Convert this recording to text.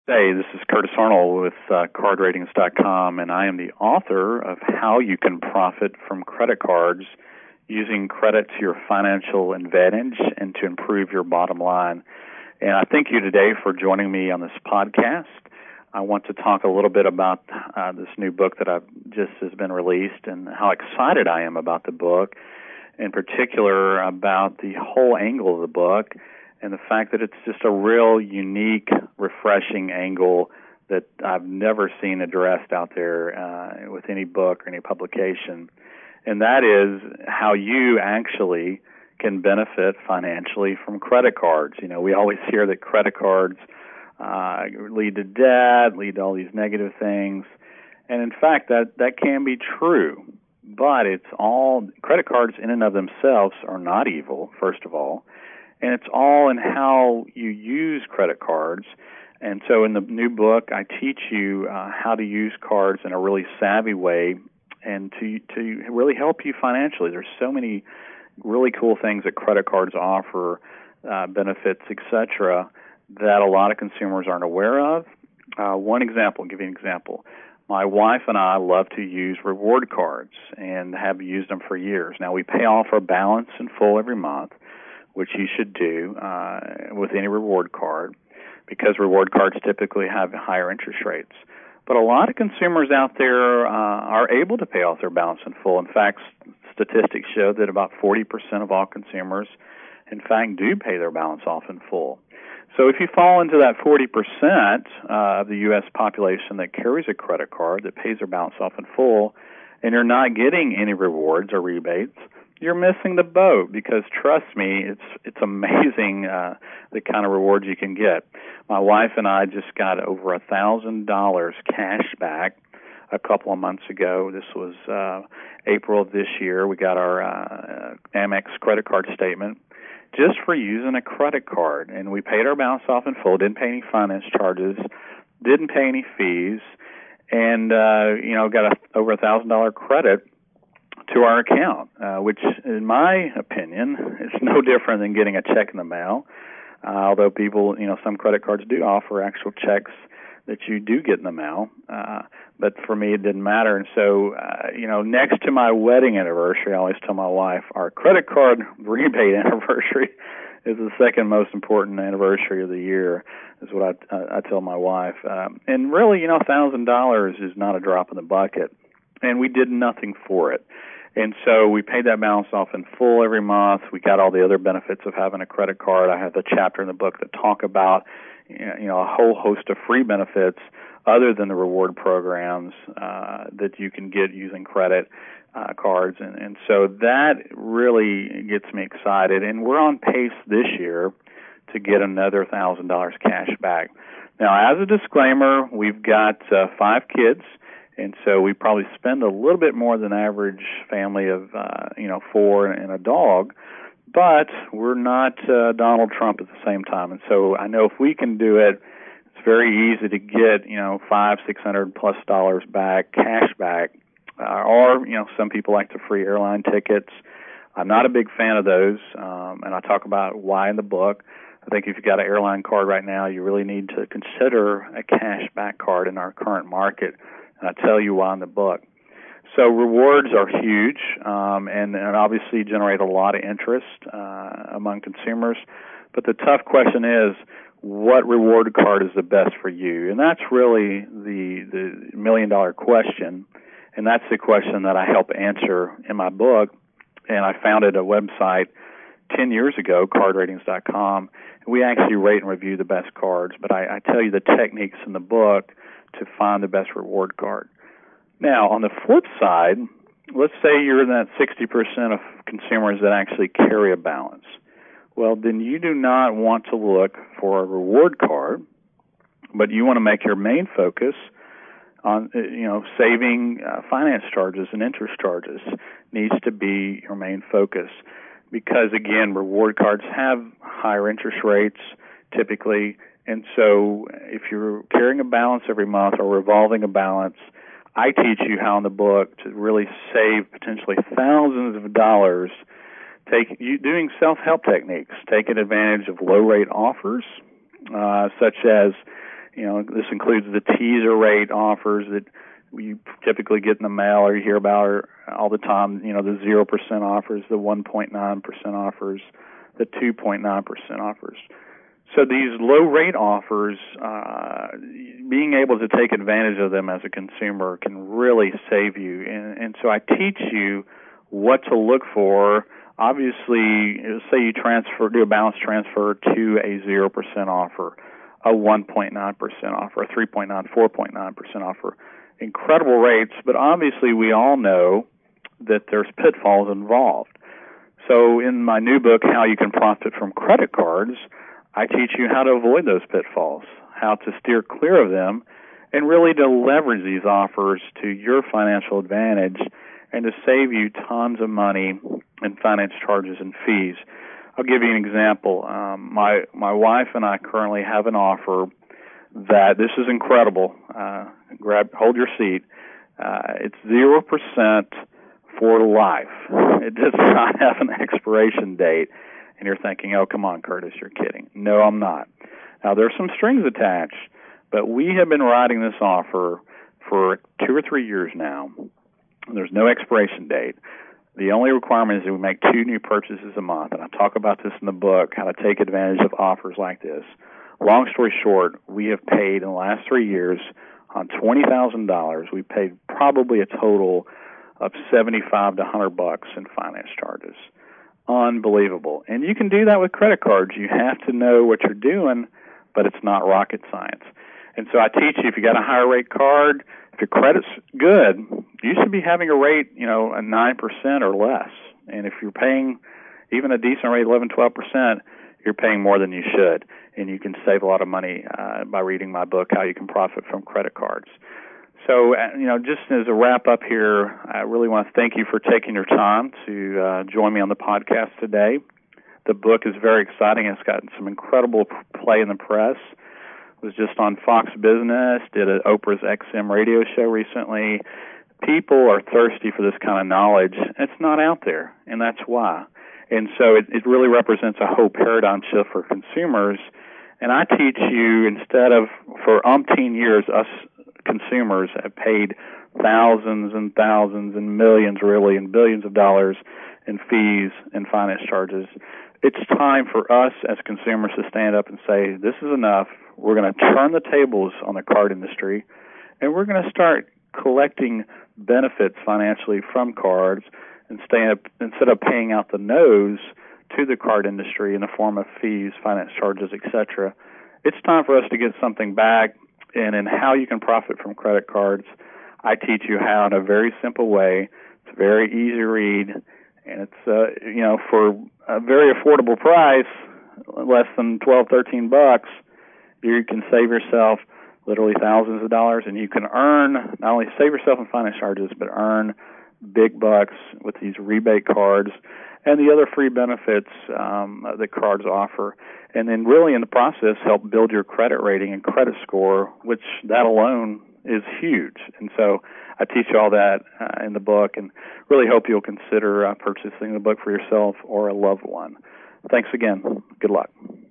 Hey, this is Curtis Arnold with CardRatings.com, and I am the author of How You Can Profit from Credit Cards Using Credit to Your Financial Advantage and to Improve Your Bottom Line. And I thank you today for joining me on this podcast. I want to talk a little bit about this new book that just has been released and how excited I am about the book, in particular about the whole angle of the book and the fact that it's just a real unique, refreshing angle that I've never seen addressed out there with any book or any publication. And that is how you actually can benefit financially from credit cards. You know, we always hear that credit cards lead to debt, lead to all these negative things. And in fact, that can be true. But credit cards in and of themselves are not evil, first of all. And it's all in how you use credit cards. And so in the new book, I teach you how to use cards in a really savvy way and to really help you financially. There's so many really cool things that credit cards offer, benefits, etc., that a lot of consumers aren't aware of. One example, I'll give you an example. My wife and I love to use reward cards and have used them for years. Now, we pay off our balance in full every month, which you should do with any reward card, because reward cards typically have higher interest rates. But a lot of consumers out there are able to pay off their balance in full. In fact, statistics show that about 40% of all consumers, in fact, do pay their balance off in full. So if you fall into that 40% of the U.S. population that carries a credit card that pays their balance off in full, and you're not getting any rewards or rebates, you're missing the boat, because trust me, it's amazing the kind of rewards you can get. My wife and I just got over $1,000 cash back a couple of months ago. This was April of this year. We got our Amex credit card statement just for using a credit card, and we paid our balance off in full, didn't pay any finance charges, didn't pay any fees, and got over $1,000 credit to our account, which, in my opinion, is no different than getting a check in the mail. Although people, some credit cards do offer actual checks that you do get in the mail. But for me, it didn't matter. And so, next to my wedding anniversary, I always tell my wife, our credit card rebate anniversary is the second most important anniversary of the year, is what I tell my wife. And really, $1,000 is not a drop in the bucket. And we did nothing for it. And so we paid that balance off in full every month. We got all the other benefits of having a credit card. I have the chapter in the book that talk about, a whole host of free benefits other than the reward programs that you can get using credit cards. And so that really gets me excited. And we're on pace this year to get another $1,000 cash back. Now, as a disclaimer, we've got 5 kids. And so we probably spend a little bit more than average family of, 4 and a dog, but we're not Donald Trump at the same time. And so I know if we can do it, it's very easy to get, $500-$600+ back, cash back, or some people like the free airline tickets. I'm not a big fan of those, and I talk about why in the book. I think if you've got an airline card right now, you really need to consider a cash back card in our current market. And I tell you why in the book. So rewards are huge and obviously generate a lot of interest among consumers. But the tough question is, what reward card is the best for you? And that's really the million-dollar question. And that's the question that I help answer in my book. And I founded a website 10 years ago, CardRatings.com. And we actually rate and review the best cards. But I tell you the techniques in the book to find the best reward card. Now, on the flip side, let's say you're in that 60% of consumers that actually carry a balance. Well, then you do not want to look for a reward card, but you want to make your main focus on, saving finance charges and interest charges needs to be your main focus. Because, again, reward cards have higher interest rates typically. And so if you're carrying a balance every month or revolving a balance, I teach you how in the book to really save potentially thousands of dollars doing self-help techniques, taking advantage of low-rate offers, such as, This includes the teaser rate offers that you typically get in the mail or you hear about all the time, the 0% offers, the 1.9% offers, the 2.9% offers. So these low rate offers, being able to take advantage of them as a consumer can really save you. And so I teach you what to look for. Obviously, say you do a balance transfer to a 0% offer, a 1.9% offer, a 3.9%, 4.9% offer. Incredible rates, but obviously we all know that there's pitfalls involved. So in my new book, How You Can Profit from Credit Cards, I teach you how to avoid those pitfalls, how to steer clear of them, and really to leverage these offers to your financial advantage and to save you tons of money in finance charges and fees. I'll give you an example. My wife and I currently have an offer that this is incredible. Hold your seat. It's 0% for life. It does not have an expiration date. And you're thinking, oh, come on, Curtis, you're kidding. No, I'm not. Now, there's some strings attached, but we have been riding this offer for 2 or 3 years now. There's no expiration date. The only requirement is that we make 2 new purchases a month, and I talk about this in the book, how to take advantage of offers like this. Long story short, we have paid in the last 3 years on $20,000. We paid probably a total of $75 to $100 in finance charges. Unbelievable. And you can do that with credit cards. You have to know what you're doing, but it's not rocket science. And so I teach you, if you got a higher rate card, if your credit's good, you should be having a rate, a 9% or less. And if you're paying even a decent rate, 11, 12%, you're paying more than you should. And you can save a lot of money by reading my book, How You Can Profit from Credit Cards. So, just as a wrap up here, I really want to thank you for taking your time to join me on the podcast today. The book is very exciting. It's gotten some incredible play in the press. It was just on Fox Business, did an Oprah's XM radio show recently. People are thirsty for this kind of knowledge. It's not out there, and that's why. And so it really represents a whole paradigm shift for consumers. And I teach you, instead of, for umpteen years, us consumers have paid thousands and thousands and millions, really, and billions of dollars in fees and finance charges. It's time for us as consumers to stand up and say, this is enough. We're going to turn the tables on the card industry, and we're going to start collecting benefits financially from cards instead of paying out the nose to the card industry in the form of fees, finance charges, etc. It's time for us to get something back. And in How You Can Profit from Credit Cards, I teach you how in a very simple way. It's a very easy read, and it's for a very affordable price, less than $12, $13. You can save yourself literally thousands of dollars, and you can earn, not only save yourself in finance charges, but earn big bucks with these rebate cards and the other free benefits that cards offer. And then really in the process help build your credit rating and credit score, which that alone is huge. And so I teach all that in the book, and really hope you'll consider purchasing the book for yourself or a loved one. Thanks again. Good luck.